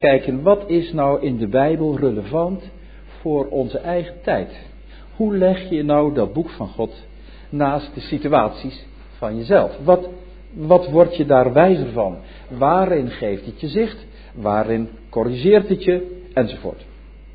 kijken, wat is nou in de Bijbel relevant voor onze eigen tijd? Hoe leg je nou dat boek van God naast de situaties van jezelf? Wat word je daar wijzer van? Waarin geeft het je zicht? Waarin corrigeert het je? Enzovoort.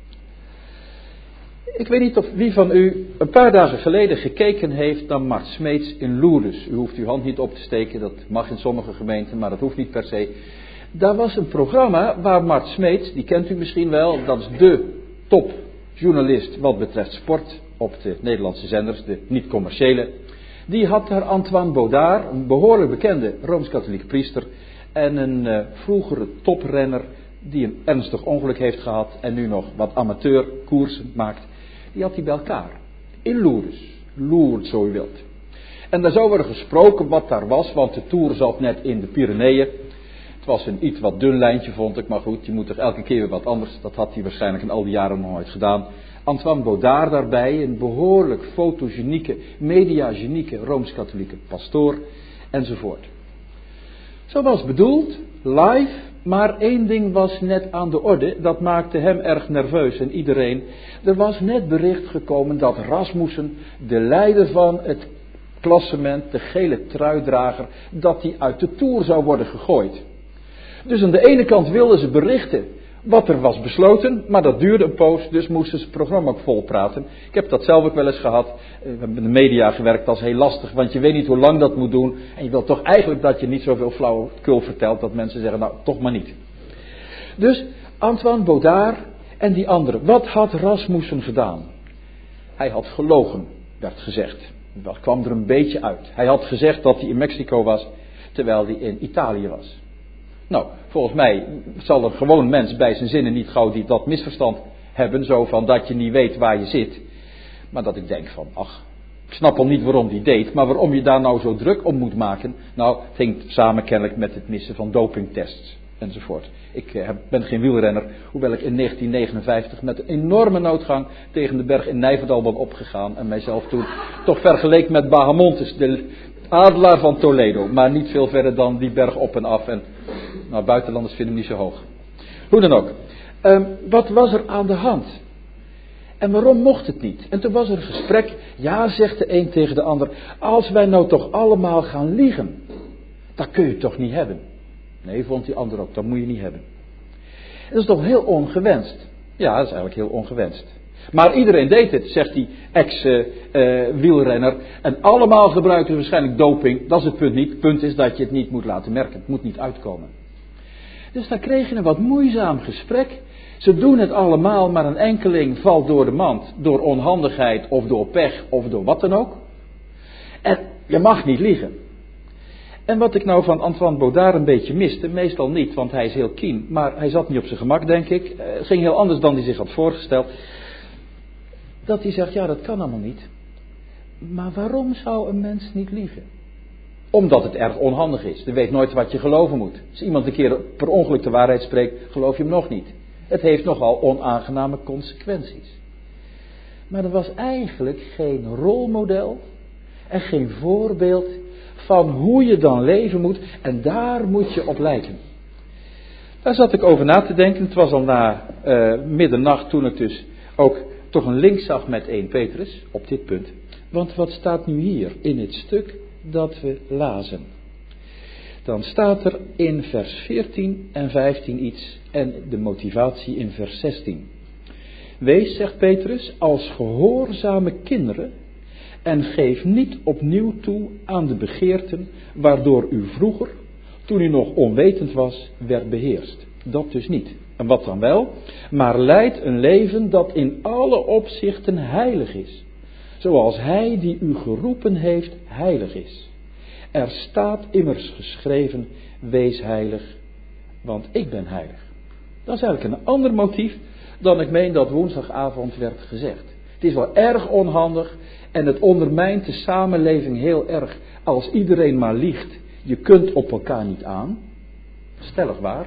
Ik weet niet of wie van u een paar dagen geleden gekeken heeft naar Mart Smeets in Lourdes. U hoeft uw hand niet op te steken, dat mag in sommige gemeenten, maar dat hoeft niet per se. Daar was een programma waar Mart Smeets, die kent u misschien wel, dat is de topjournalist wat betreft sport op de Nederlandse zenders, de niet-commerciële. Die had daar Antoine Baudard, een behoorlijk bekende Rooms-Katholieke priester en een vroegere toprenner die een ernstig ongeluk heeft gehad en nu nog wat amateurkoersen maakt. Die had hij bij elkaar. In Lourdes. Lourdes, zo u wilt. En daar zou worden gesproken wat daar was, want de Tour zat net in de Pyreneeën. Het was een iets wat dun lijntje, vond ik, maar goed, je moet toch elke keer weer wat anders. Dat had hij waarschijnlijk in al die jaren nog nooit gedaan. Antoine Baudard daarbij, een behoorlijk fotogenieke, mediagenieke Rooms-Katholieke pastoor, enzovoort. Zo was bedoeld, live, maar één ding was net aan de orde, dat maakte hem erg nerveus en iedereen. Er was net bericht gekomen dat Rasmussen, de leider van het klassement, de gele truidrager, dat hij uit de Tour zou worden gegooid. Dus aan de ene kant wilden ze berichten wat er was besloten, maar dat duurde een poos, dus moesten ze het programma ook vol praten. Ik heb dat zelf ook wel eens gehad. We hebben in de media gewerkt, dat is heel lastig, want je weet niet hoe lang dat moet doen. En je wilt toch eigenlijk dat je niet zoveel flauwekul vertelt, dat mensen zeggen, nou, toch maar niet. Dus Antoine Baudard en die anderen, wat had Rasmussen gedaan? Hij had gelogen, werd gezegd. Dat kwam er een beetje uit. Hij had gezegd dat hij in Mexico was, terwijl hij in Italië was. Nou, volgens mij zal een gewoon mens bij zijn zinnen niet gauw dat misverstand hebben, zo van dat je niet weet waar je zit. Maar dat ik denk van, ach, ik snap al niet waarom die deed, maar waarom je daar nou zo druk om moet maken. Nou, het hing samen kennelijk met het missen van dopingtests enzovoort. Ik ben geen wielrenner, hoewel ik in 1959 met een enorme noodgang tegen de berg in Nijverdal ben opgegaan en mijzelf toen toch vergeleek met Bahamontes, de adelaar van Toledo, maar niet veel verder dan die berg op en af. En nou, buitenlanders vinden hem niet zo hoog. Hoe dan ook. Wat was er aan de hand? En waarom mocht het niet? En toen was er een gesprek. Ja, zegt de een tegen de ander. Als wij nou toch allemaal gaan liegen. Dat kun je toch niet hebben? Nee, vond die ander ook. Dat moet je niet hebben. Dat is toch heel ongewenst? Ja, dat is eigenlijk heel ongewenst. Maar iedereen deed het, zegt die ex-wielrenner. En allemaal gebruiken ze waarschijnlijk doping. Dat is het punt niet. Het punt is dat je het niet moet laten merken. Het moet niet uitkomen. Dus daar kreeg je een wat moeizaam gesprek. Ze doen het allemaal, maar een enkeling valt door de mand. Door onhandigheid of door pech of door wat dan ook. En je mag niet liegen. En wat ik nou van Antoine Baudard een beetje miste, meestal niet, want hij is heel keen. Maar hij zat niet op zijn gemak, denk ik. Het ging heel anders dan hij zich had voorgesteld. Dat hij zegt, ja, dat kan allemaal niet. Maar waarom zou een mens niet liegen? Omdat het erg onhandig is. Je weet nooit wat je geloven moet. Als iemand een keer per ongeluk de waarheid spreekt, geloof je hem nog niet. Het heeft nogal onaangename consequenties. Maar er was eigenlijk geen rolmodel en geen voorbeeld van hoe je dan leven moet. En daar moet je op lijken. Daar zat ik over na te denken. Het was al na middernacht toen ik dus ook toch een link zag met 1 Petrus op dit punt. Want wat staat nu hier in het stuk dat we lazen? Dan staat er in vers 14 en 15 iets en de motivatie in vers 16. Wees, zegt Petrus, als gehoorzame kinderen en geef niet opnieuw toe aan de begeerten waardoor u vroeger, toen u nog onwetend was, werd beheerst. Dat dus niet. En wat dan wel? Maar leid een leven dat in alle opzichten heilig is. Zoals hij die u geroepen heeft heilig is. Er staat immers geschreven, wees heilig, want ik ben heilig. Dat is eigenlijk een ander motief dan ik meen dat woensdagavond werd gezegd. Het is wel erg onhandig en het ondermijnt de samenleving heel erg als iedereen maar liegt. Je kunt op elkaar niet aan. Stellig waar.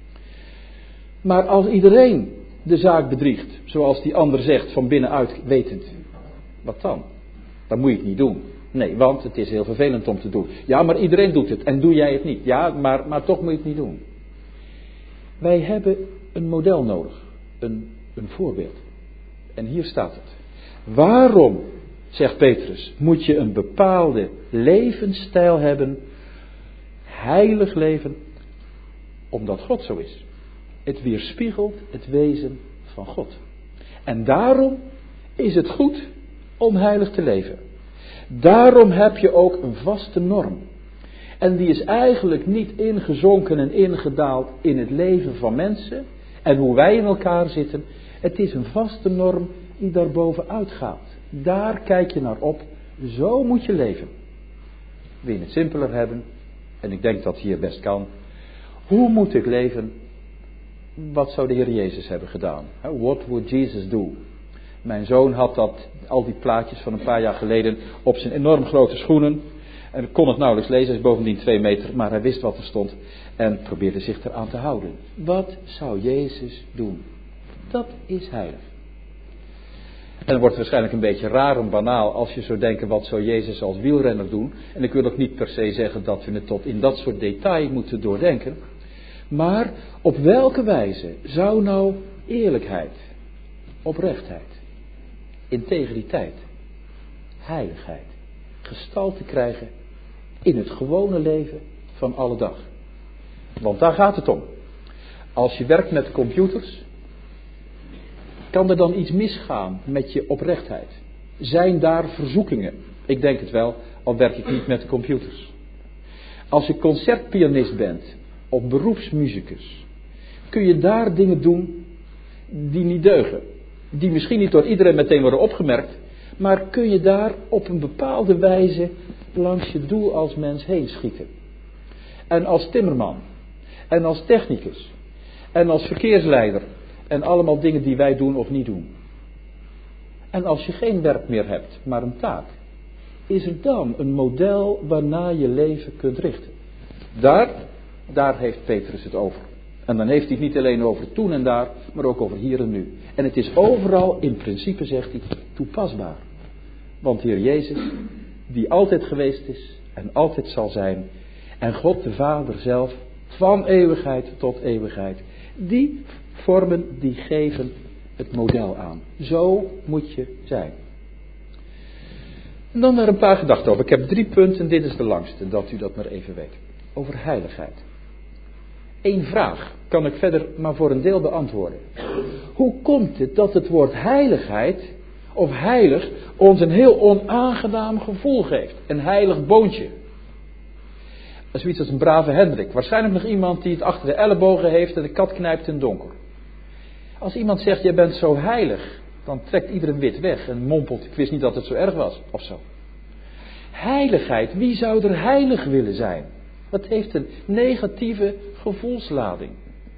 Maar als iedereen de zaak bedriegt, zoals die ander zegt van binnenuit wetend, wat dan? Dan moet je het niet doen. Nee, want het is heel vervelend om te doen. Ja, maar iedereen doet het en doe jij het niet. Ja, maar toch moet je het niet doen. Wij hebben een model nodig. Een voorbeeld. En hier staat het. Waarom, zegt Petrus, moet je een bepaalde levensstijl hebben, heilig leven, omdat God zo is. Het weerspiegelt het wezen van God. En daarom is het goed om heilig te leven. Daarom heb je ook een vaste norm. En die is eigenlijk niet ingezonken en ingedaald in het leven van mensen en hoe wij in elkaar zitten. Het is een vaste norm die daarboven uitgaat. Daar kijk je naar op. Zo moet je leven. Wil je het simpeler hebben? En ik denk dat hier best kan. Hoe moet ik leven? Wat zou de Heer Jezus hebben gedaan? What would Jesus do? Mijn zoon had al die plaatjes van een paar jaar geleden op zijn enorm grote schoenen. En ik kon het nauwelijks lezen, hij is bovendien 2 meter, maar hij wist wat er stond en probeerde zich eraan te houden. Wat zou Jezus doen? Dat is heilig. En dan wordt het waarschijnlijk een beetje raar en banaal als je zou denken, wat zou Jezus als wielrenner doen? En ik wil ook niet per se zeggen dat we het tot in dat soort detail moeten doordenken. Maar op welke wijze zou nou eerlijkheid, oprechtheid, integriteit, heiligheid gestalte krijgen in het gewone leven van alle dag? Want daar gaat het om. Als je werkt met computers, kan er dan iets misgaan met je oprechtheid? Zijn daar verzoekingen? Ik denk het wel, al werk ik niet met computers. Als je concertpianist bent, of beroepsmuzikus, kun je daar dingen doen die niet deugen. Die misschien niet door iedereen meteen worden opgemerkt, maar kun je daar op een bepaalde wijze langs je doel als mens heen schieten. En als timmerman, en als technicus, en als verkeersleider, en allemaal dingen die wij doen of niet doen. En als je geen werk meer hebt, maar een taak, is er dan een model waarna je leven kunt richten. Daar heeft Petrus het over. En dan heeft hij het niet alleen over toen en daar, maar ook over hier en nu. En het is overal in principe, zegt hij, toepasbaar. Want Heer Jezus, die altijd geweest is en altijd zal zijn, en God de Vader zelf, van eeuwigheid tot eeuwigheid, die vormen, die geven het model aan. Zo moet je zijn. En dan naar een paar gedachten over. Ik heb 3 punten, dit is de langste, dat u dat maar even weet. Over heiligheid. 1 vraag kan ik verder maar voor een deel beantwoorden. Hoe komt het dat het woord heiligheid of heilig ons een heel onaangenaam gevoel geeft? Een heilig boontje. Zoiets als een brave Hendrik. Waarschijnlijk nog iemand die het achter de ellebogen heeft en de kat knijpt in donker. Als iemand zegt, jij bent zo heilig, dan trekt iedereen wit weg en mompelt, ik wist niet dat het zo erg was, of zo. Heiligheid, wie zou er heilig willen zijn? Dat heeft een negatieve gevoelslading.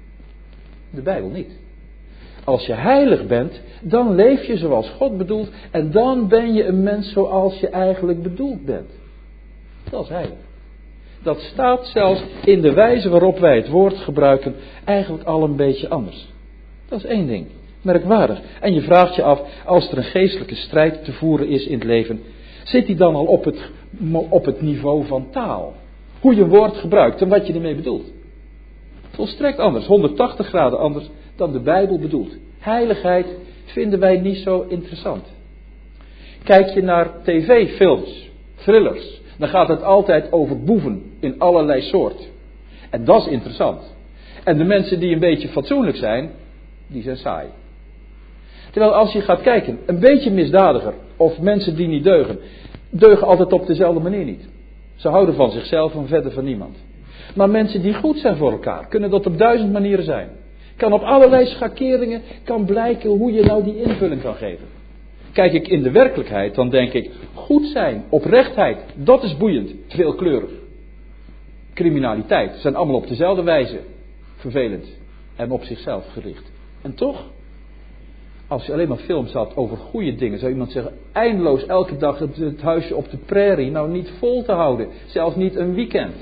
De Bijbel niet. Als je heilig bent, dan leef je zoals God bedoelt en dan ben je een mens zoals je eigenlijk bedoeld bent. Dat is heilig. Dat staat zelfs in de wijze waarop wij het woord gebruiken eigenlijk al een beetje anders. Dat is 1 ding. Merkwaardig. En je vraagt je af, als er een geestelijke strijd te voeren is in het leven, zit die dan al op het niveau van taal? Hoe je een woord gebruikt en wat je ermee bedoelt. Volstrekt anders, 180 graden anders dan de Bijbel bedoelt. Heiligheid vinden wij niet zo interessant. Kijk je naar tv-films, thrillers, dan gaat het altijd over boeven in allerlei soorten. En dat is interessant. En de mensen die een beetje fatsoenlijk zijn, die zijn saai. Terwijl als je gaat kijken, een beetje misdadiger of mensen die niet deugen altijd op dezelfde manier niet. Ze houden van zichzelf en verder van niemand. Maar mensen die goed zijn voor elkaar, kunnen dat op 1000 manieren zijn. Kan op allerlei schakeringen, kan blijken hoe je nou die invulling kan geven. Kijk ik in de werkelijkheid, dan denk ik, goed zijn, oprechtheid, dat is boeiend, veelkleurig. Criminaliteit, zijn allemaal op dezelfde wijze vervelend en op zichzelf gericht. En toch, als je alleen maar films had over goede dingen, zou iemand zeggen, eindeloos elke dag het huisje op de prairie, nou niet vol te houden, zelfs niet een weekend.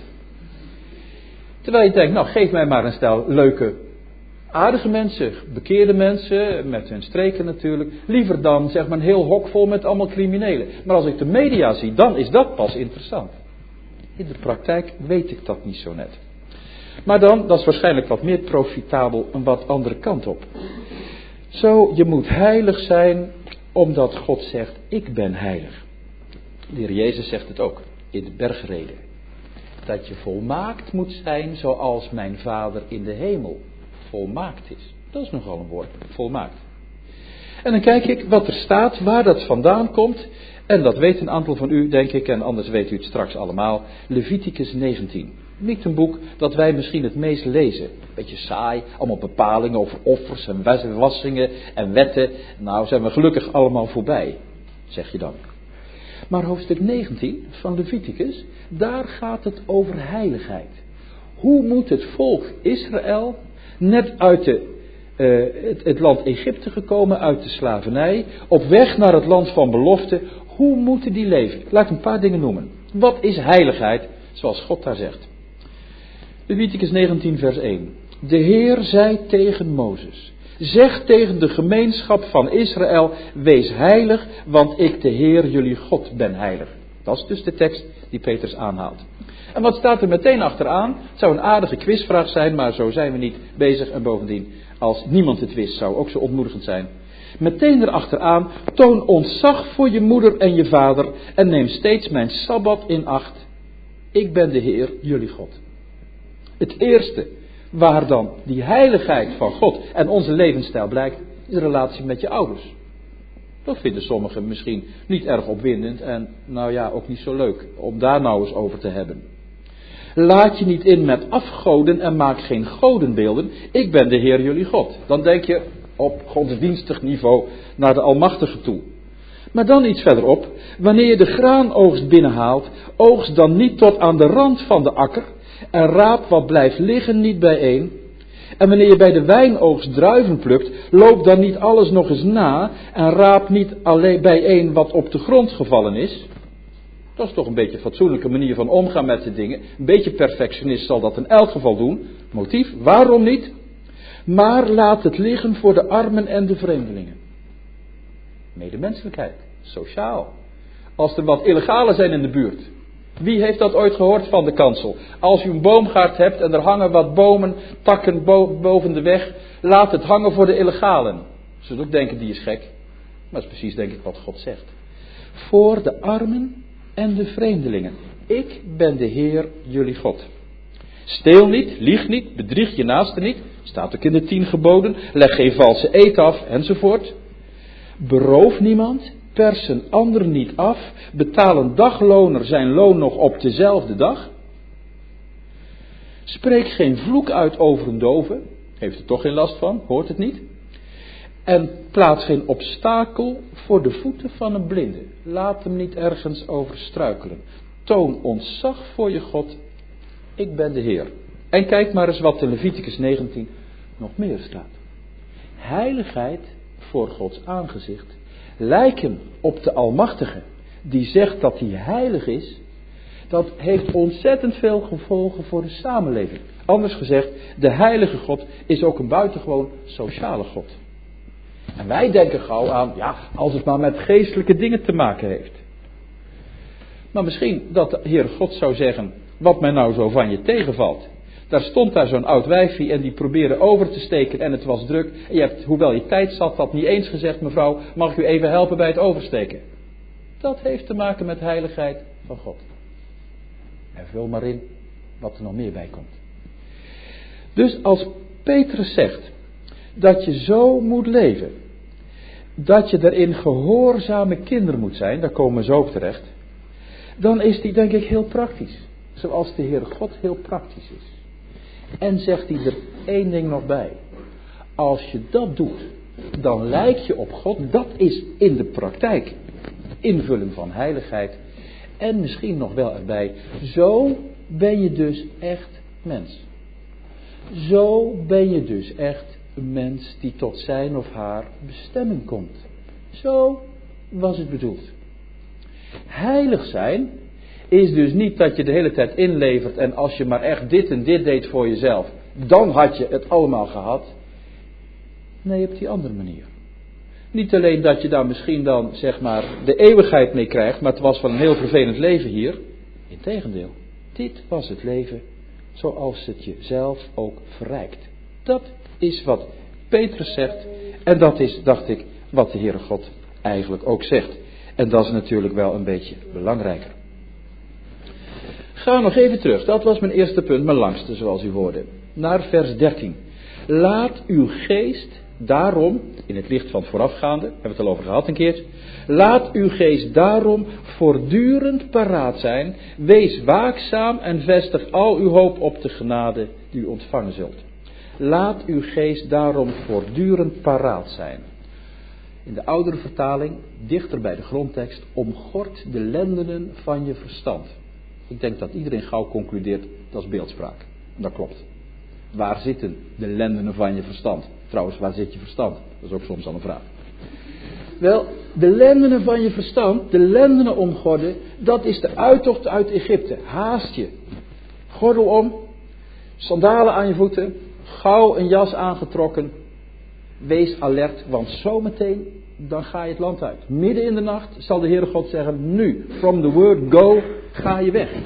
Terwijl je denkt, nou geef mij maar een stel leuke, aardige mensen, bekeerde mensen, met hun streken natuurlijk, liever dan zeg maar een heel hok vol met allemaal criminelen. Maar als ik de media zie, dan is dat pas interessant. In de praktijk weet ik dat niet zo net. Maar dan, dat is waarschijnlijk wat meer profitabel, een wat andere kant op. Zo, je moet heilig zijn, omdat God zegt, ik ben heilig. De Heer Jezus zegt het ook, in de bergreden. Dat je volmaakt moet zijn, zoals mijn Vader in de hemel volmaakt is. Dat is nogal een woord, volmaakt. En dan kijk ik wat er staat, waar dat vandaan komt. En dat weet een aantal van u, denk ik, en anders weet u het straks allemaal. Leviticus 19. Niet een boek dat wij misschien het meest lezen. Beetje saai, allemaal bepalingen over offers en wassingen en wetten. Nou, zijn we gelukkig allemaal voorbij, zeg je dan. Maar hoofdstuk 19 van Leviticus, daar gaat het over heiligheid. Hoe moet het volk Israël, net uit het land Egypte gekomen, uit de slavernij, op weg naar het land van belofte, hoe moeten die leven? Laat ik een paar dingen noemen. Wat is heiligheid, zoals God daar zegt? Leviticus 19 vers 1. De Heer zei tegen Mozes, zeg tegen de gemeenschap van Israël, wees heilig, want ik de Heer jullie God ben heilig. Dat is dus de tekst die Petrus aanhaalt. En wat staat er meteen achteraan? Het zou een aardige quizvraag zijn, maar zo zijn we niet bezig. En bovendien, als niemand het wist, zou ook zo ontmoedigend zijn. Meteen erachteraan, toon ontzag voor je moeder en je vader en neem steeds mijn Sabbat in acht. Ik ben de Heer, jullie God. Het eerste waar dan die heiligheid van God en onze levensstijl blijkt, is de relatie met je ouders. Dat vinden sommigen misschien niet erg opwindend en nou ja, ook niet zo leuk om daar nou eens over te hebben. Laat je niet in met afgoden en maak geen godenbeelden. Ik ben de Heer jullie God. Dan denk je op godsdienstig niveau naar de Almachtige toe. Maar dan iets verderop. Wanneer je de graanoogst binnenhaalt, oogst dan niet tot aan de rand van de akker en raap wat blijft liggen niet bijeen. En wanneer je bij de wijnoogst druiven plukt, loop dan niet alles nog eens na en raap niet alleen bijeen wat op de grond gevallen is. Dat is toch een beetje een fatsoenlijke manier van omgaan met de dingen. Een beetje perfectionist zal dat in elk geval doen. Motief, waarom niet? Maar laat het liggen voor de armen en de vreemdelingen. Medemenselijkheid, sociaal. Als er wat illegalen zijn in de buurt. Wie heeft dat ooit gehoord van de kansel? Als u een boomgaard hebt en er hangen wat bomen, takken boven de weg, laat het hangen voor de illegalen. Ze zullen ook denken, die is gek. Maar dat is precies denk ik wat God zegt. Voor de armen en de vreemdelingen. Ik ben de Heer, jullie God. Steel niet, lieg niet, bedrieg je naaste niet. Staat ook in de 10 geboden. Leg geen valse eed af, enzovoort. Beroof niemand. Pers een ander niet af. Betaal een dagloner zijn loon nog op dezelfde dag. Spreek geen vloek uit over een dove. Heeft er toch geen last van, hoort het niet. En plaats geen obstakel voor de voeten van een blinde. Laat hem niet ergens over struikelen. Toon ontzag voor je God. Ik ben de Heer. En kijk maar eens wat in Leviticus 19 nog meer staat. Heiligheid voor Gods aangezicht. Lijken op de Almachtige, die zegt dat hij heilig is, dat heeft ontzettend veel gevolgen voor de samenleving. Anders gezegd, de heilige God is ook een buitengewoon sociale God. En wij denken gauw aan, ja, als het maar met geestelijke dingen te maken heeft. Maar misschien dat de Heer God zou zeggen, wat mij nou zo van je tegenvalt. Daar stond daar zo'n oud wijfie en die probeerde over te steken en het was druk. En je hebt, hoewel je tijd zat, dat niet eens gezegd, mevrouw, mag ik u even helpen bij het oversteken? Dat heeft te maken met heiligheid van God. En vul maar in wat er nog meer bij komt. Dus als Petrus zegt dat je zo moet leven, dat je daarin gehoorzame kinderen moet zijn, daar komen we zo op terecht, dan is die denk ik heel praktisch. Zoals de Heer God heel praktisch is. En zegt hij er één ding nog bij. Als je dat doet, dan lijk je op God. Dat is in de praktijk invulling van heiligheid. En misschien nog wel erbij. Zo ben je dus echt mens. Zo ben je dus echt een mens die tot zijn of haar bestemming komt. Zo was het bedoeld. Heilig zijn is dus niet dat je de hele tijd inlevert en als je maar echt dit en dit deed voor jezelf, dan had je het allemaal gehad. Nee, op die andere manier. Niet alleen dat je daar misschien dan, zeg maar, de eeuwigheid mee krijgt, maar het was wel een heel vervelend leven hier. Integendeel, dit was het leven zoals het jezelf ook verrijkt. Dat is wat Petrus zegt. En dat is, dacht ik, wat de Heere God eigenlijk ook zegt. En dat is natuurlijk wel een beetje belangrijker. Ga nog even terug. Dat was mijn eerste punt, mijn langste zoals u hoorde. Naar vers 13. Laat uw geest daarom, in het licht van het voorafgaande, hebben we het al over gehad een keertje. Laat uw geest daarom voortdurend paraat zijn. Wees waakzaam en vestig al uw hoop op de genade die u ontvangen zult. Laat uw geest daarom voortdurend paraat zijn. In de oudere vertaling, dichter bij de grondtekst, omgord de lendenen van je verstand. Ik denk dat iedereen gauw concludeert, dat is beeldspraak. Dat klopt. Waar zitten de lendenen van je verstand? Trouwens, waar zit je verstand? Dat is ook soms al een vraag. Wel, de lendenen van je verstand, de lendenen omgorden, dat is de uittocht uit Egypte. Haast je. Gordel om, sandalen aan je voeten, gauw een jas aangetrokken. Wees alert, want zometeen dan ga je het land uit. Midden in de nacht zal de Heere God zeggen, nu, from the word go, ga je weg.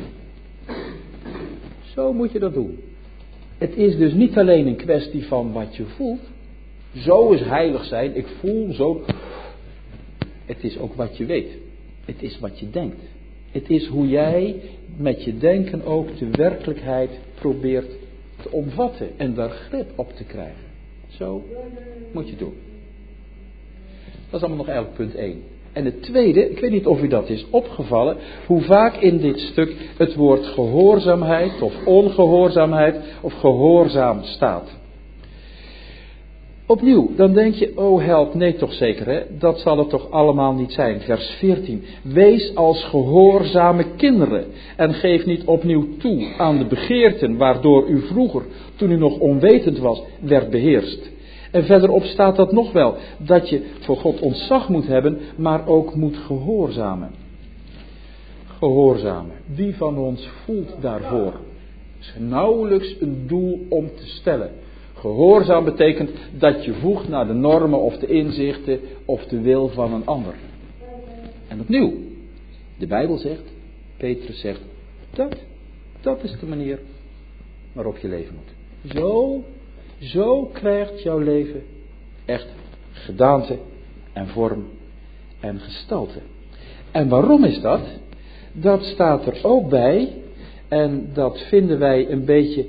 Zo moet je dat doen. Het is dus niet alleen een kwestie van wat je voelt. Zo is heilig zijn, ik voel zo. Het is ook wat je weet. Het is wat je denkt. Het is hoe jij met je denken ook de werkelijkheid probeert te omvatten en daar grip op te krijgen. Zo moet je het doen. Dat is allemaal nog eigenlijk punt 1. En het tweede, ik weet niet of u dat is opgevallen, hoe vaak in dit stuk het woord gehoorzaamheid of ongehoorzaamheid of gehoorzaam staat. Opnieuw, dan denk je, oh help, nee toch zeker hè, dat zal het toch allemaal niet zijn. Vers 14, wees als gehoorzame kinderen en geef niet opnieuw toe aan de begeerten waardoor u vroeger, toen u nog onwetend was, werd beheerst. En verderop staat dat nog wel, dat je voor God ontzag moet hebben, maar ook moet gehoorzamen. Gehoorzamen. Wie van ons voelt daarvoor? Het is nauwelijks een doel om te stellen. Gehoorzaam betekent dat je voegt naar de normen of de inzichten of de wil van een ander. En opnieuw, de Bijbel zegt, Petrus zegt, dat is de manier waarop je leven moet. Zo krijgt jouw leven echt gedaante en vorm en gestalte. En waarom is dat? Dat staat er ook bij en dat vinden wij een beetje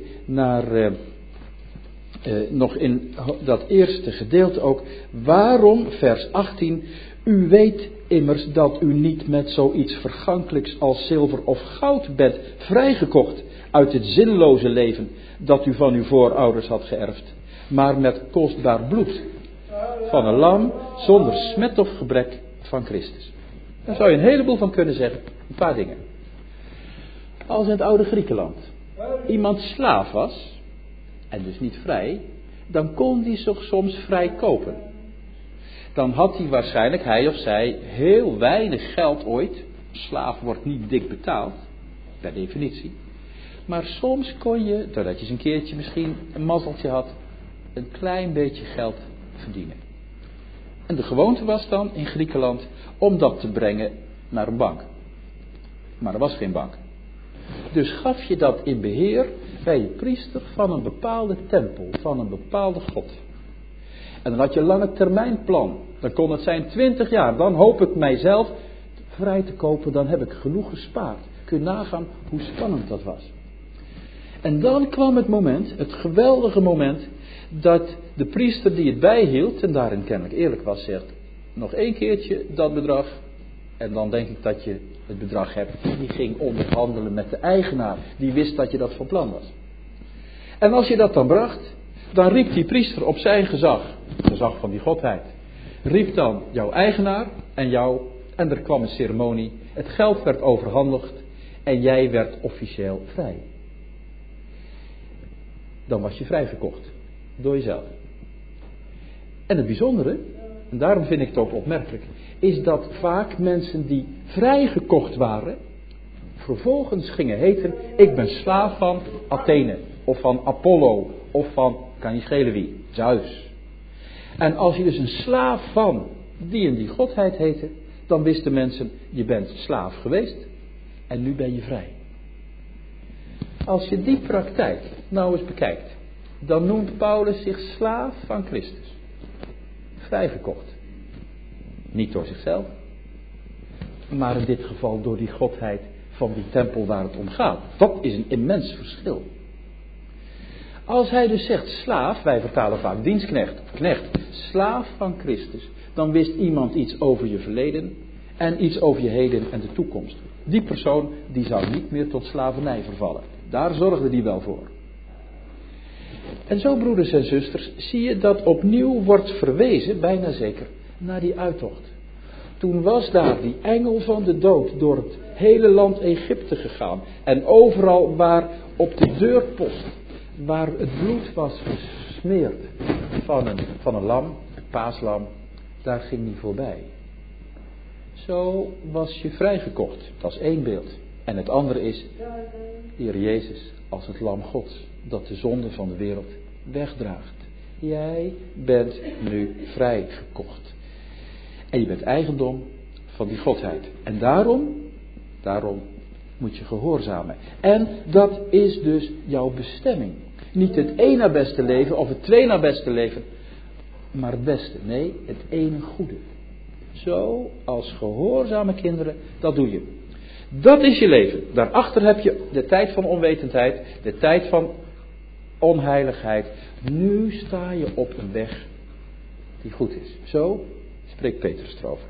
nog in dat eerste gedeelte ook. Waarom, vers 18, u weet immers dat u niet met zoiets vergankelijks als zilver of goud bent vrijgekocht uit het zinloze leven dat u van uw voorouders had geërfd, maar met kostbaar bloed van een lam zonder smet of gebrek van Christus. Daar zou je een heleboel van kunnen zeggen. Een paar dingen. Als in het oude Griekenland iemand slaaf was, en dus niet vrij, dan kon die zich soms vrij kopen. Dan had hij waarschijnlijk, hij of zij, heel weinig geld ooit. Slaaf wordt niet dik betaald, per definitie. Maar soms kon je, doordat je eens een keertje misschien een mazzeltje had, een klein beetje geld verdienen. En de gewoonte was dan in Griekenland om dat te brengen naar een bank. Maar er was geen bank. Dus gaf je dat in beheer bij je priester van een bepaalde tempel, van een bepaalde god. En dan had je een lange termijn plan. Dan kon het zijn 20 jaar. Dan hoop ik mijzelf vrij te kopen. Dan heb ik genoeg gespaard. Kun je nagaan hoe spannend dat was. En dan kwam het moment, het geweldige moment, dat de priester die het bijhield, en daarin kennelijk eerlijk was, zegt, nog 1 keertje dat bedrag. En dan denk ik dat je het bedrag hebt. Die ging onderhandelen met de eigenaar. Die wist dat je dat van plan was. En als je dat dan bracht, dan riep die priester op zijn gezag, het gezag van die godheid, riep dan jouw eigenaar en jou, en er kwam een ceremonie. Het geld werd overhandigd en jij werd officieel vrij. Dan was je vrijgekocht door jezelf. En het bijzondere, en daarom vind ik het ook opmerkelijk, is dat vaak mensen die vrijgekocht waren, vervolgens gingen heten, ik ben slaaf van Athene, of van Apollo, of van, kan niet schelen wie, Zeus. En als je dus een slaaf van die en die godheid heette, dan wisten mensen, je bent slaaf geweest en nu ben je vrij. Als je die praktijk nou eens bekijkt, dan noemt Paulus zich slaaf van Christus. Vrijgekocht. Niet door zichzelf, maar in dit geval door die godheid van die tempel waar het om gaat. Dat is een immens verschil. Als hij dus zegt slaaf, wij vertalen vaak dienstknecht, knecht, slaaf van Christus, dan wist iemand iets over je verleden en iets over je heden en de toekomst. Die persoon die zou niet meer tot slavernij vervallen. Daar zorgde die wel voor. En zo, broeders en zusters, zie je dat opnieuw wordt verwezen, bijna zeker, naar die uittocht. Toen was daar die engel van de dood door het hele land Egypte gegaan. En overal waar op de deurpost, waar het bloed was gesmeerd van een lam, een paaslam, daar ging hij voorbij. Zo was je vrijgekocht. Dat is één beeld. En het andere is de Heer Jezus als het lam Gods, dat de zonde van de wereld wegdraagt. Jij bent nu vrijgekocht. En je bent eigendom van die godheid. En daarom moet je gehoorzamen. En dat is dus jouw bestemming. Niet het één na beste leven of het twee na beste leven, maar het beste. Nee, het ene goede. Zo als gehoorzame kinderen, dat doe je. Dat is je leven. Daarachter heb je de tijd van onwetendheid, de tijd van onheiligheid. Nu sta je op een weg die goed is. Zo spreekt Petrus erover.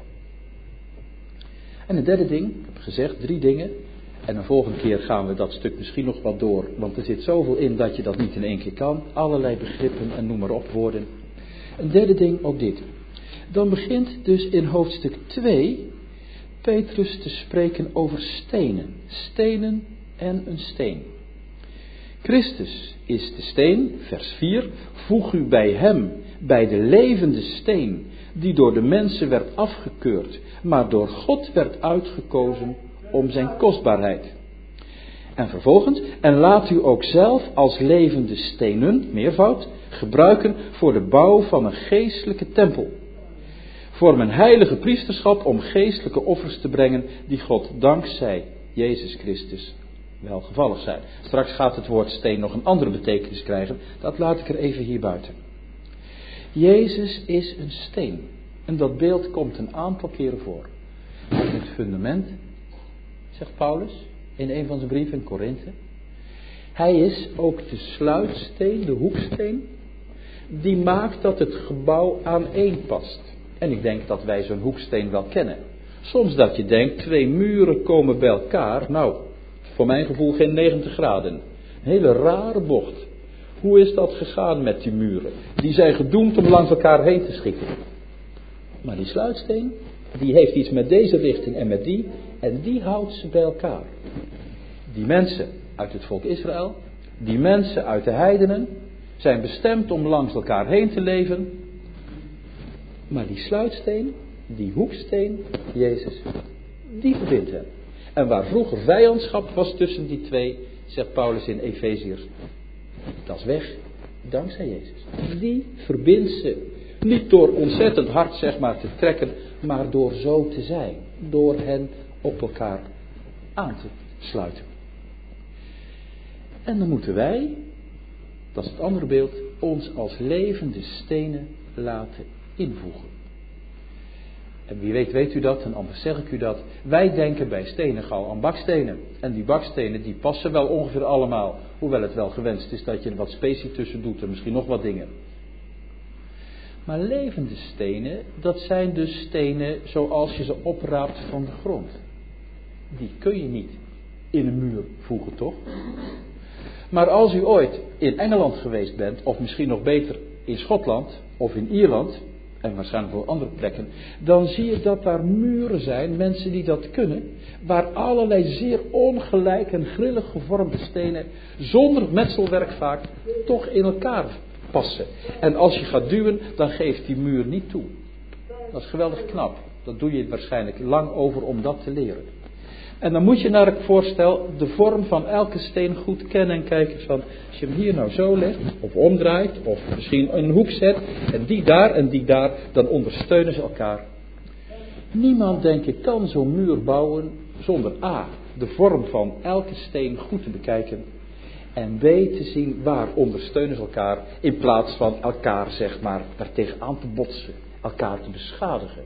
En het derde ding, ik heb gezegd 3 dingen. En de volgende keer gaan we dat stuk misschien nog wat door. Want er zit zoveel in dat je dat niet in één keer kan. Allerlei begrippen en noem maar op woorden. Een derde ding ook dit. Dan begint dus in hoofdstuk 2 Petrus te spreken over stenen. Stenen en een steen. Christus is de steen, vers 4. Voeg u bij hem, bij de levende steen, die door de mensen werd afgekeurd, maar door God werd uitgekozen om zijn kostbaarheid. En vervolgens, en laat u ook zelf als levende stenen, meervoud, gebruiken voor de bouw van een geestelijke tempel. Vorm een heilige priesterschap om geestelijke offers te brengen die God dankzij Jezus Christus welgevallig zijn. Straks gaat het woord steen nog een andere betekenis krijgen. Dat laat ik er even hier buiten. Jezus is een steen. En dat beeld komt een aantal keren voor. Het fundament, zegt Paulus in een van zijn brieven in Korinthe. Hij is ook de sluitsteen, de hoeksteen, die maakt dat het gebouw aaneen past. En ik denk dat wij zo'n hoeksteen wel kennen. Soms dat je denkt, 2 muren komen bij elkaar. Nou, voor mijn gevoel geen 90 graden. Een hele rare bocht. Hoe is dat gegaan met die muren? Die zijn gedoemd om langs elkaar heen te schikken. Maar die sluitsteen, die heeft iets met deze richting en met die. En die houdt ze bij elkaar. Die mensen uit het volk Israël, die mensen uit de heidenen, zijn bestemd om langs elkaar heen te leven. Maar die sluitsteen, die hoeksteen, Jezus, die verbindt hen. En waar vroeger vijandschap was tussen die twee, zegt Paulus in Efeziërs, dat is weg, dankzij Jezus. Die verbindt ze. Niet door ontzettend hard zeg maar te trekken, maar door zo te zijn. Door hen op elkaar aan te sluiten. En dan moeten wij, dat is het andere beeld, ons als levende stenen laten invoegen. En wie weet u dat, en anders zeg ik u dat. Wij denken bij stenen gauw aan bakstenen. En die bakstenen die passen wel ongeveer allemaal. Hoewel het wel gewenst is dat je er wat specie tussen doet en misschien nog wat dingen. Maar levende stenen, dat zijn dus stenen zoals je ze opraapt van de grond. Die kun je niet in een muur voegen, toch? Maar als u ooit in Engeland geweest bent, of misschien nog beter in Schotland of in Ierland, en waarschijnlijk wel andere plekken, dan zie je dat daar muren zijn, mensen die dat kunnen, waar allerlei zeer ongelijk en grillig gevormde stenen, zonder metselwerk vaak, toch in elkaar passen. En als je gaat duwen, dan geeft die muur niet toe. Dat is geweldig knap. Dat doe je waarschijnlijk lang over om dat te leren. En dan moet je naar het voorstel de vorm van elke steen goed kennen en kijken van, als je hem hier nou zo legt, of omdraait, of misschien een hoek zet, en die daar, dan ondersteunen ze elkaar. Niemand, denk ik, kan zo'n muur bouwen zonder a, de vorm van elke steen goed te bekijken, En weet te zien waar ondersteunen ze elkaar, in plaats van elkaar zeg maar er tegenaan te botsen, elkaar te beschadigen.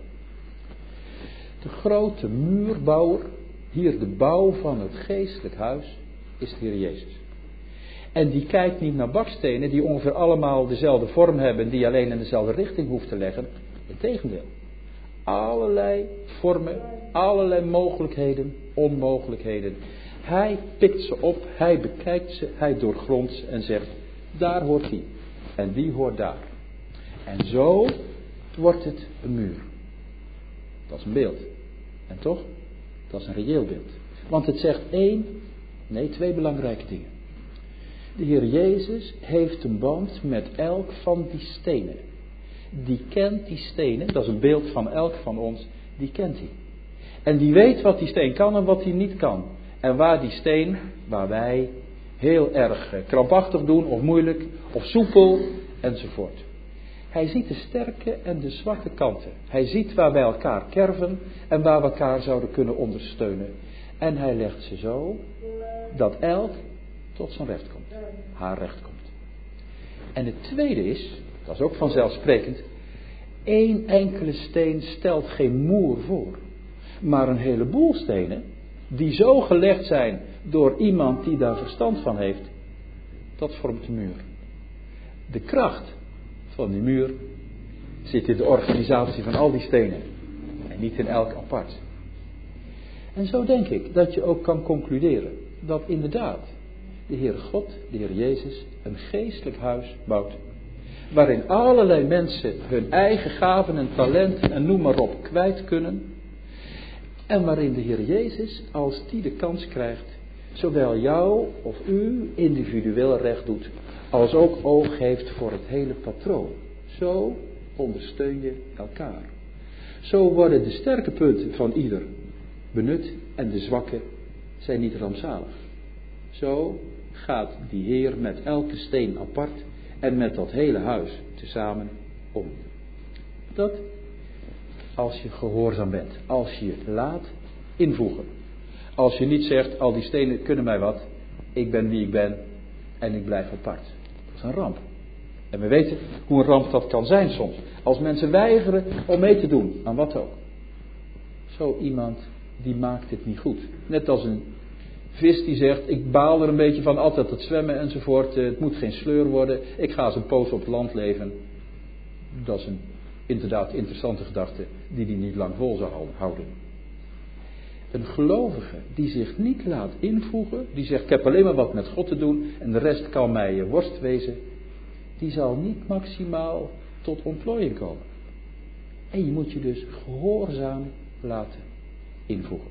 De grote muurbouwer, hier de bouw van het geestelijk huis, is de Heer Jezus. En die kijkt niet naar bakstenen die ongeveer allemaal dezelfde vorm hebben, die alleen in dezelfde richting hoeft te leggen. Integendeel. Allerlei vormen, allerlei mogelijkheden, onmogelijkheden. Hij pikt ze op, hij bekijkt ze, hij doorgrondt ze en zegt, daar hoort die en die hoort daar. En zo wordt het een muur. Dat is een beeld. En toch, dat is een reëel beeld. Want het zegt twee belangrijke dingen. De Heer Jezus heeft een band met elk van die stenen. Die kent die stenen, dat is een beeld van elk van ons, die kent hij. En die weet wat die steen kan en wat hij niet kan. En waar die steen, waar wij heel erg krampachtig doen of moeilijk of soepel enzovoort. Hij ziet de sterke en de zwakke kanten. Hij ziet waar wij elkaar kerven en waar we elkaar zouden kunnen ondersteunen. En hij legt ze zo dat elk tot zijn recht komt. Haar recht komt. En het tweede is, dat is ook vanzelfsprekend, 1 enkele steen stelt geen moer voor. Maar een heleboel stenen, die zo gelegd zijn door iemand die daar verstand van heeft, dat vormt de muur. De kracht van die muur zit in de organisatie van al die stenen. En niet in elk apart. En zo denk ik dat je ook kan concluderen dat inderdaad de Heere God, de Heer Jezus, een geestelijk huis bouwt. Waarin allerlei mensen hun eigen gaven en talenten en noem maar op kwijt kunnen. En waarin de Heer Jezus, als die de kans krijgt, zowel jou of u individueel recht doet, als ook oog heeft voor het hele patroon. Zo ondersteun je elkaar. Zo worden de sterke punten van ieder benut en de zwakke zijn niet rampzalig. Zo gaat die Heer met elke steen apart en met dat hele huis tezamen om. Dat als je gehoorzaam bent, als je je laat invoegen. Als je niet zegt, al die stenen kunnen mij wat, ik ben wie ik ben en ik blijf apart. Dat is een ramp. En we weten hoe een ramp dat kan zijn soms. Als mensen weigeren om mee te doen aan wat ook. Zo iemand die maakt het niet goed. Net als een vis die zegt, ik baal er een beetje van altijd het zwemmen enzovoort. Het moet geen sleur worden. Ik ga eens een poos op het land leven. Dat is een inderdaad interessante gedachte die hij niet lang vol zou houden. Een gelovige die zich niet laat invoegen, die zegt ik heb alleen maar wat met God te doen en de rest kan mij worst wezen, die zal niet maximaal tot ontplooiing komen. En je moet je dus gehoorzaam laten invoegen.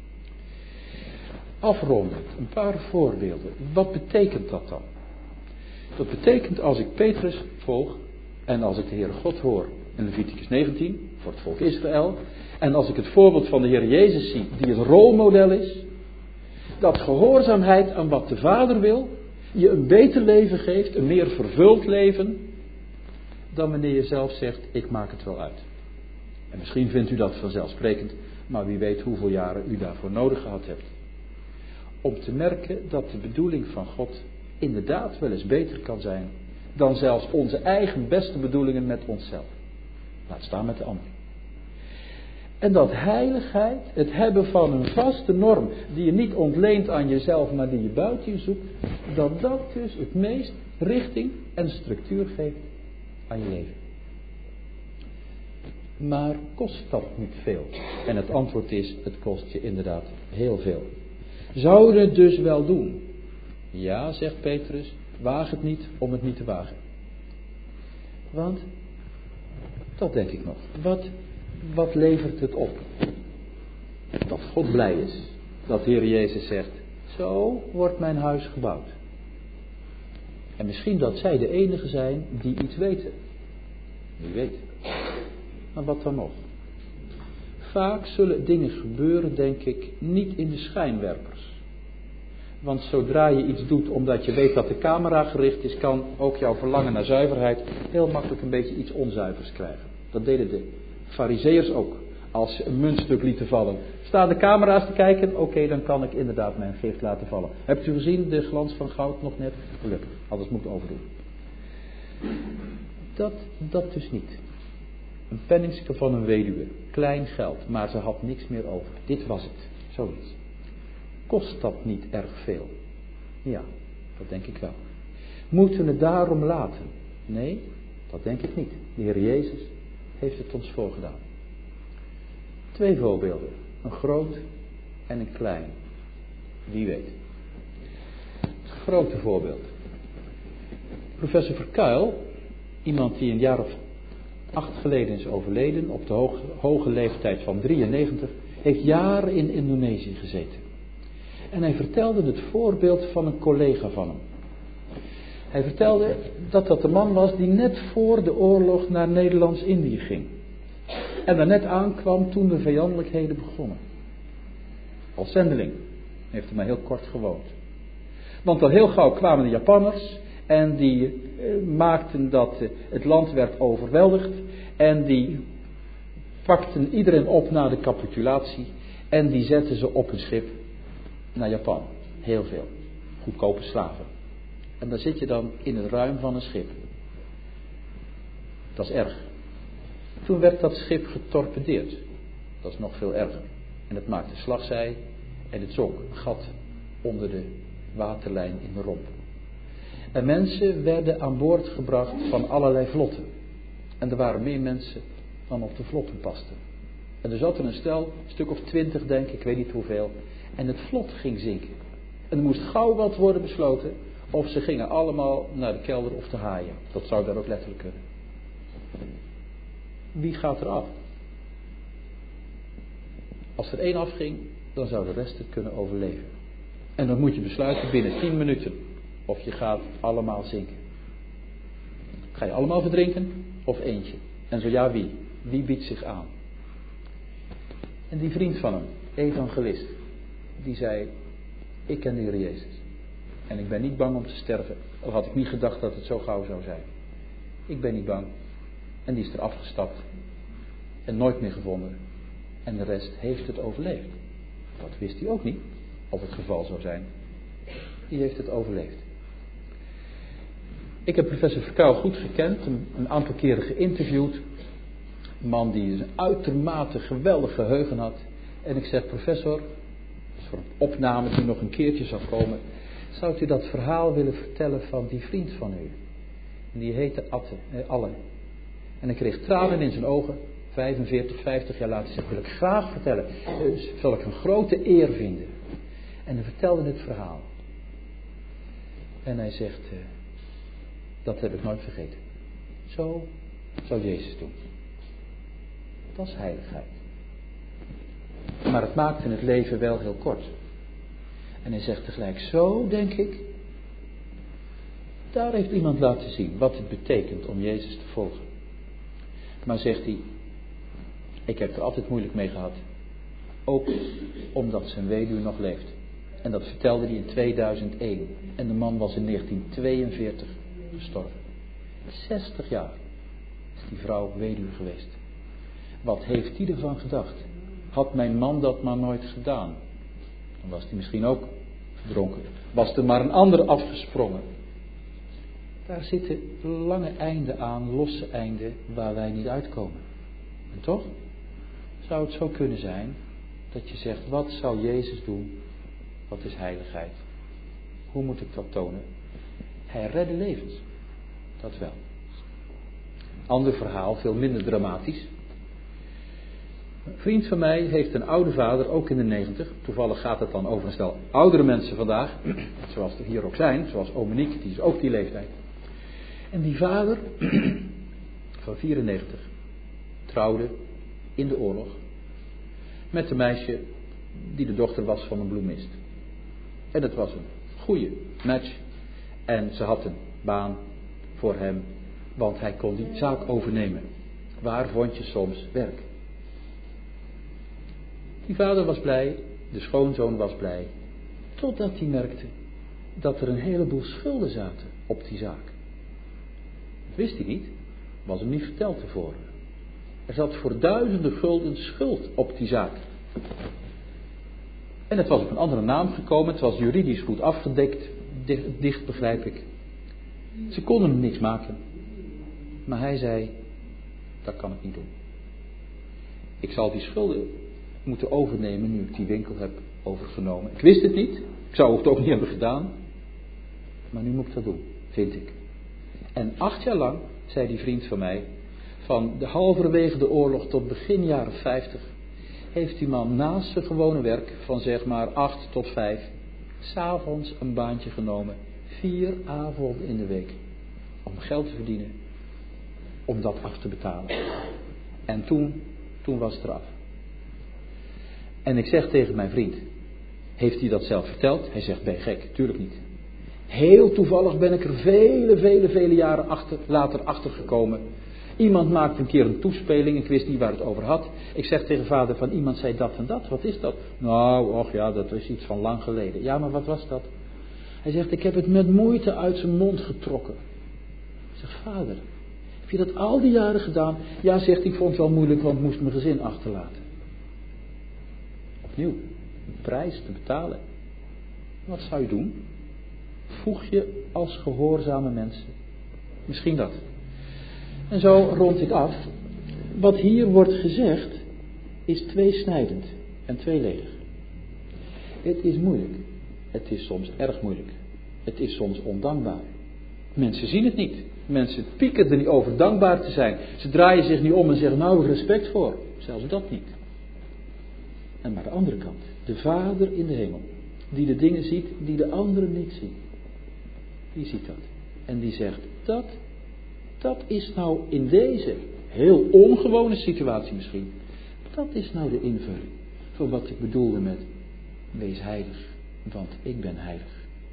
Afrondend, een paar voorbeelden. Wat betekent dat dan? Dat betekent als ik Petrus volg en als ik de Heere God hoor in Leviticus 19 voor het volk Israël en als ik het voorbeeld van de Heer Jezus zie die het rolmodel is, dat gehoorzaamheid aan wat de Vader wil je een beter leven geeft, een meer vervuld leven dan wanneer je zelf zegt ik maak het wel uit. En misschien vindt u dat vanzelfsprekend, maar wie weet hoeveel jaren u daarvoor nodig gehad hebt. Om te merken dat de bedoeling van God inderdaad wel eens beter kan zijn dan zelfs onze eigen beste bedoelingen met onszelf. Laat staan met de ander. En dat heiligheid, het hebben van een vaste norm die je niet ontleent aan jezelf, maar die je buiten je zoekt, dat dat dus het meest richting en structuur geeft aan je leven. Maar kost dat niet veel? En het antwoord is, het kost je inderdaad heel veel. Zou je het dus wel doen? Ja, zegt Petrus, waag het niet om het niet te wagen. Want, dat denk ik nog, wat levert het op? Dat God blij is, dat de Heer Jezus zegt, zo wordt mijn huis gebouwd. En misschien dat zij de enige zijn die iets weten. Wie weet. Maar wat dan nog? Vaak zullen dingen gebeuren, denk ik, niet in de schijnwerpers. Want zodra je iets doet omdat je weet dat de camera gericht is, kan ook jouw verlangen naar zuiverheid heel makkelijk een beetje iets onzuivers krijgen. Dat deden de Farizeeërs ook. als ze een muntstuk lieten vallen. Staan de camera's te kijken? Oké, dan kan ik inderdaad mijn gift laten vallen. Hebt u gezien de glans van goud nog net? Gelukkig, anders moet ik overdoen. Dat dus niet. Een penningske van een weduwe. Klein geld, maar ze had niks meer over. Dit was het. Zoiets. Kost dat niet erg veel? Ja, dat denk ik wel. Moeten we het daarom laten? Nee, dat denk ik niet. De Heer Jezus heeft het ons voorgedaan. 2 voorbeelden. Een groot en een klein. Wie weet. Het grote voorbeeld. Professor Verkuil, iemand die een jaar of 8 geleden is overleden, op de hoge leeftijd van 93, heeft jaren in Indonesië gezeten. En hij vertelde het voorbeeld van een collega van hem. Hij vertelde dat dat de man was die net voor de oorlog naar Nederlands-Indië ging. En daar net aankwam toen de vijandelijkheden begonnen. Als zendeling heeft hij maar heel kort gewoond. Want al heel gauw kwamen de Japanners en die maakten dat het land werd overweldigd. En die pakten iedereen op na de capitulatie en die zetten ze op een schip naar Japan. Heel veel. Goedkope slaven. En dan zit je dan in het ruim van een schip. Dat is erg. Toen werd dat schip getorpedeerd. Dat is nog veel erger. En het maakte slagzij en het zonk. Een gat onder de waterlijn in de romp. En mensen werden aan boord gebracht van allerlei vlotten. En er waren meer mensen dan op de vlotten pasten. En er zat er een stel, een stuk of 20 denk ik weet niet hoeveel. En het vlot ging zinken. En er moest gauw wat worden besloten. Of ze gingen allemaal naar de kelder of te haaien. Dat zou daar ook letterlijk kunnen. Wie gaat er af? Als er 1 afging, dan zou de rest het kunnen overleven. En dan moet je besluiten binnen 10 minuten. Of je gaat allemaal zinken. Ga je allemaal verdrinken? Of eentje? En zo ja, wie? Wie biedt zich aan? En die vriend van hem, evangelist, die zei, ik ken de Heer Jezus. En ik ben niet bang om te sterven. Al had ik niet gedacht dat het zo gauw zou zijn. Ik ben niet bang. En die is er afgestapt. En nooit meer gevonden. En de rest heeft het overleefd. Dat wist hij ook niet. Of het geval zou zijn. Die heeft het overleefd. Ik heb professor Verkuil goed gekend. Een aantal keren geïnterviewd. Een man die een uitermate geweldig geheugen had. En ik zeg, professor, dat is voor een opname die nog een keertje zou komen. Zou u dat verhaal willen vertellen van die vriend van u? En die heette Alle. En ik kreeg tranen in zijn ogen. 45, 50 jaar later. Zeg, wil ik graag vertellen. Dus zal ik een grote eer vinden. En hij vertelde het verhaal. En hij zegt, dat heb ik nooit vergeten. Zo zou Jezus doen. Dat is heiligheid. Maar het maakte het leven wel heel kort. En hij zegt tegelijk, zo denk ik. Daar heeft iemand laten zien wat het betekent om Jezus te volgen. Maar zegt hij, ik heb er altijd moeilijk mee gehad. Ook omdat zijn weduwe nog leeft. En dat vertelde hij in 2001. En de man was in 1942 gestorven. 60 jaar is die vrouw weduwe geweest. Wat heeft hij ervan gedacht? Had mijn man dat maar nooit gedaan? Dan was hij misschien ook verdronken. Was er maar een ander afgesprongen? Daar zitten lange einden aan, losse einden, waar wij niet uitkomen. En toch zou het zo kunnen zijn dat je zegt, wat zou Jezus doen? Wat is heiligheid? Hoe moet ik dat tonen? Hij redde levens. Dat wel. Ander verhaal, veel minder dramatisch. Een vriend van mij heeft een oude vader, ook in de 90. Toevallig gaat het dan over een stel oudere mensen vandaag. Zoals er hier ook zijn. Zoals Omeniek, die is ook die leeftijd. En die vader van 94 trouwde in de oorlog met een meisje die de dochter was van een bloemist. En dat was een goede match. En ze had een baan voor hem, want hij kon die zaak overnemen. Waar vond je soms werk? Die vader was blij, de schoonzoon was blij, totdat hij merkte dat er een heleboel schulden zaten op die zaak. Dat wist hij niet, was hem niet verteld tevoren. Er zat voor duizenden gulden schuld op die zaak. En het was op een andere naam gekomen. Het was juridisch goed afgedekt. Dicht begrijp ik. Ze konden hem niks maken. Maar hij zei, dat kan ik niet doen. Ik zal die schulden moeten overnemen nu ik die winkel heb overgenomen. Ik wist het niet. Ik zou het ook niet hebben gedaan. Maar nu moet ik dat doen, vind ik. En 8 jaar lang, zei die vriend van mij, van de halverwege de oorlog tot begin jaren 50, heeft die man naast zijn gewone werk van zeg maar 8 tot 5, 'savonds een baantje genomen, 4 avonden in de week, om geld te verdienen, om dat af te betalen. En toen was het eraf. En ik zeg tegen mijn vriend, heeft hij dat zelf verteld? Hij zegt, ben je gek? Tuurlijk niet. Heel toevallig ben ik er vele jaren later achter gekomen. Iemand maakte een keer een toespeling, ik wist niet waar het over had. Ik zeg tegen vader van iemand zei dat en dat, wat is dat? Nou, och ja, dat is iets van lang geleden. Ja, maar wat was dat? Hij zegt, ik heb het met moeite uit zijn mond getrokken. Ik zeg, vader, heb je dat al die jaren gedaan? Ja, zegt hij, ik vond het wel moeilijk, want ik moest mijn gezin achterlaten. Opnieuw, een prijs te betalen. Wat zou je doen? Voeg je als gehoorzame mensen. Misschien dat. En zo rond ik af. Wat hier wordt gezegd is tweesnijdend en tweeledig. Het is moeilijk. Het is soms erg moeilijk. Het is soms ondankbaar. Mensen zien het niet. Mensen pieken er niet over dankbaar te zijn. Ze draaien zich niet om en zeggen, nou, respect voor. Zelfs dat niet. En maar de andere kant. De Vader in de hemel. Die de dingen ziet die de anderen niet zien. Die ziet dat. En die zegt, dat is nou in deze heel ongewone situatie misschien. Dat is nou de invulling van wat ik bedoelde met wees heilig, want ik ben heilig.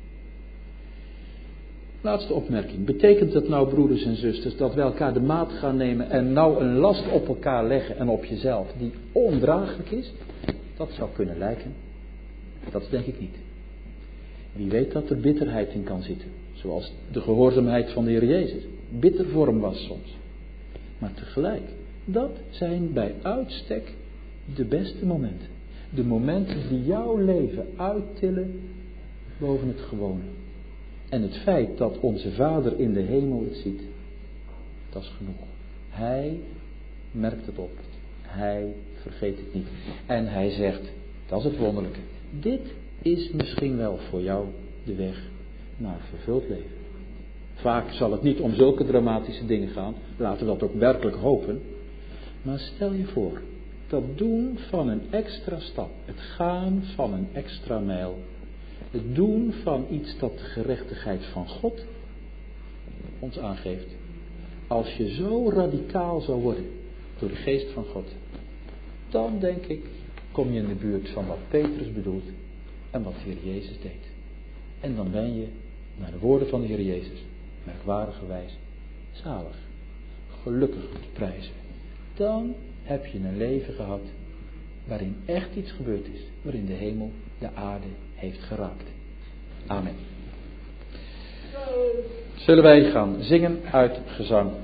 Laatste opmerking. Betekent het nou, broeders en zusters, dat we elkaar de maat gaan nemen en nou een last op elkaar leggen en op jezelf die ondraaglijk is? Dat zou kunnen lijken. Dat denk ik niet. Wie weet dat er bitterheid in kan zitten. Zoals de gehoorzaamheid van de Heer Jezus bitter voor hem was soms. Maar tegelijk, dat zijn bij uitstek de beste momenten. De momenten die jouw leven uittillen boven het gewone. En het feit dat onze Vader in de hemel het ziet, dat is genoeg. Hij merkt het op. Hij vergeet het niet. En hij zegt, dat is het wonderlijke. Dit is misschien wel voor jou de weg naar vervuld leven. Vaak zal het niet om zulke dramatische dingen gaan. Laten we dat ook werkelijk hopen. Maar stel je voor, dat doen van een extra stap. Het gaan van een extra mijl. Het doen van iets dat de gerechtigheid van God ons aangeeft. Als je zo radicaal zou worden door de geest van God. Dan denk ik, kom je in de buurt van wat Petrus bedoelt en wat de Heer Jezus deed. En dan ben je, naar de woorden van de Heer Jezus, merkwaardigerwijs zalig, gelukkig te prijzen. Dan heb je een leven gehad waarin echt iets gebeurd is, waarin de hemel de aarde heeft geraakt. Amen. Zullen wij gaan zingen uit gezang